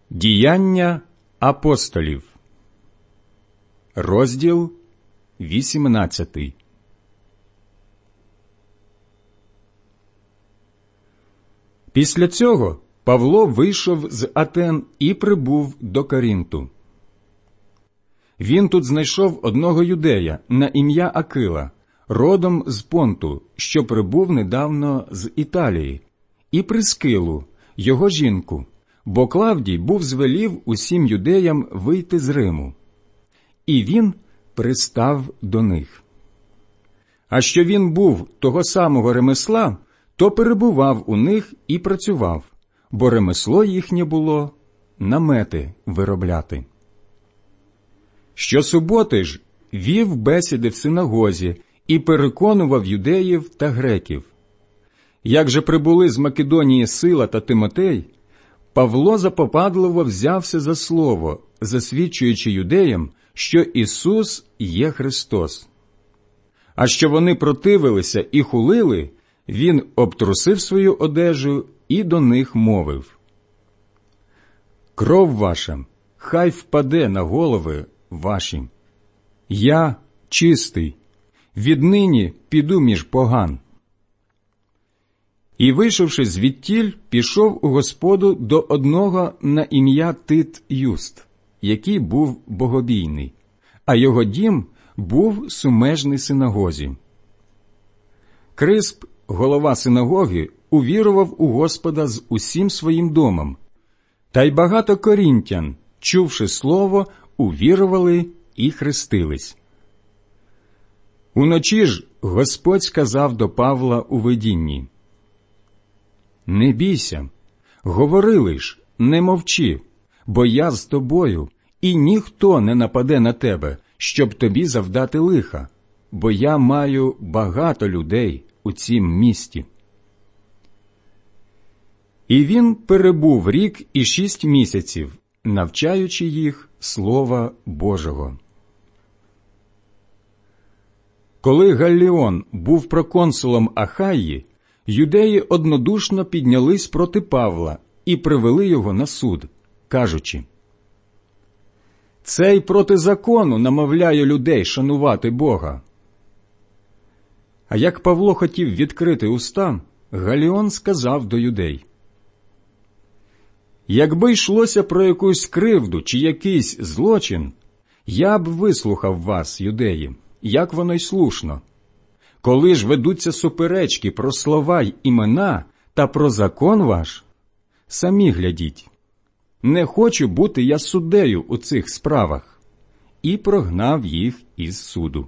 Діяння апостолів, розділ 18. Після цього Павло вийшов з Атен і прибув до Корінту. Він тут знайшов одного юдея на ім'я Акила, родом з Понту, що прибув недавно з Італії, і Прискилу, його жінку, бо Клавдій був звелів усім юдеям вийти з Риму. І він пристав до них. А що він був того самого ремесла, то перебував у них і працював, бо ремесло їхнє було намети виробляти. Щосуботи ж вів бесіди в синагозі і переконував юдеїв та греків. Як же прибули з Македонії Сила та Тимотей, Павло запопадливо взявся за слово, засвідчуючи юдеям, що Ісус є Христос. А що вони противилися і хулили, він обтрусив свою одежу і до них мовив: «Кров ваша хай впаде на голови ваші. Я чистий, віднині піду між поган». І, вийшовши звідтіль, пішов у господу до одного на ім'я Тит Юст, який був богобійний, а його дім був сумежний синагозі. Крисп, голова синагоги, увірував у Господа з усім своїм домом, та й багато корінтян, чувши слово, увірували і хрестились. Уночі ж Господь сказав до Павла у видінні: «Не бійся, говори лиш, не мовчи, бо я з тобою, і ніхто не нападе на тебе, щоб тобі завдати лиха, бо я маю багато людей у цім місті». І він перебув рік і 6 місяців, навчаючи їх Слова Божого. Коли Галліон був проконсулом Ахаї, юдеї однодушно піднялись проти Павла і привели його на суд, кажучи: «Цей проти закону намовляє людей шанувати Бога». А як Павло хотів відкрити уста, Галліон сказав до юдей: «Якби йшлося про якусь кривду чи якийсь злочин, я б вислухав вас, юдеї, як воно й слушно. Коли ж ведуться суперечки про слова й імена та про закон ваш, самі глядіть. Не хочу бути я суддею у цих справах». І прогнав їх із суду.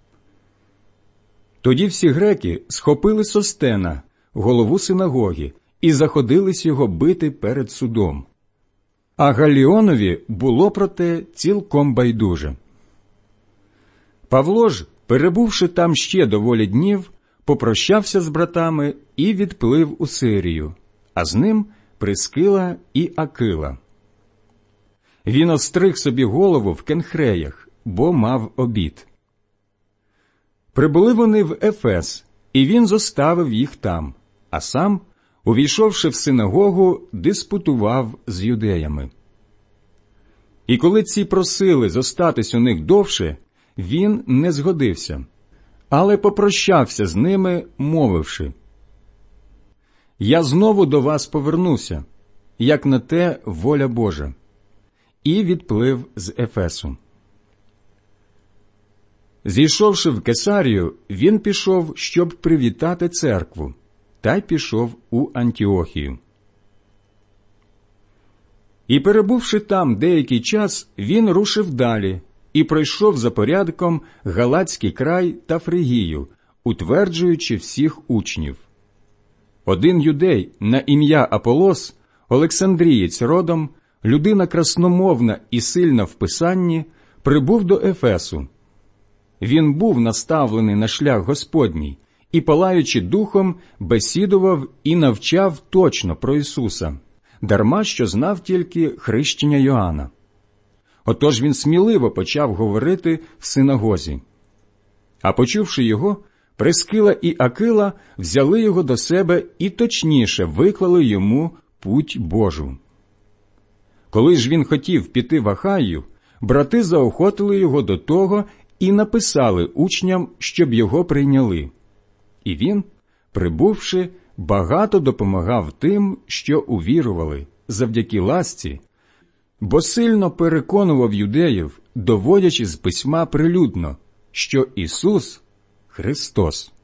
Тоді всі греки схопили Состена, голову синагоги, і заходились його бити перед судом. А Галліонові було про те цілком байдуже. Павло ж, перебувши там ще доволі днів, попрощався з братами і відплив у Сирію, а з ним Прискила і Акила. Він остриг собі голову в Кенхреях, бо мав обід. Прибули вони в Ефес, і він зоставив їх там, а сам, увійшовши в синагогу, диспутував з юдеями. І коли ці просили зостатись у них довше, він не згодився, але попрощався з ними, мовивши: «Я знову до вас повернуся, як на те воля Божа», і відплив з Ефесу. Зійшовши в Кесарію, він пішов, щоб привітати церкву, та й пішов у Антіохію. І, перебувши там деякий час, він рушив далі і пройшов за порядком Галатський край та Фригію, утверджуючи всіх учнів. Один юдей на ім'я Аполос, Олександрієць родом, людина красномовна і сильна в писанні, прибув до Ефесу. Він був наставлений на шлях Господній і, палаючи духом, бесідував і навчав точно про Ісуса, дарма що знав тільки хрещення Йоанна. Отож він сміливо почав говорити в синагозі. А почувши його, Прискила і Акила взяли його до себе і точніше виклали йому путь Божу. Коли ж він хотів піти в Ахаю, брати заохотили його до того і написали учням, щоб його прийняли. І він, прибувши, багато допомагав тим, що увірували, завдяки ласці, бо сильно переконував юдеїв, доводячи з письма прилюдно, що Ісус – Христос.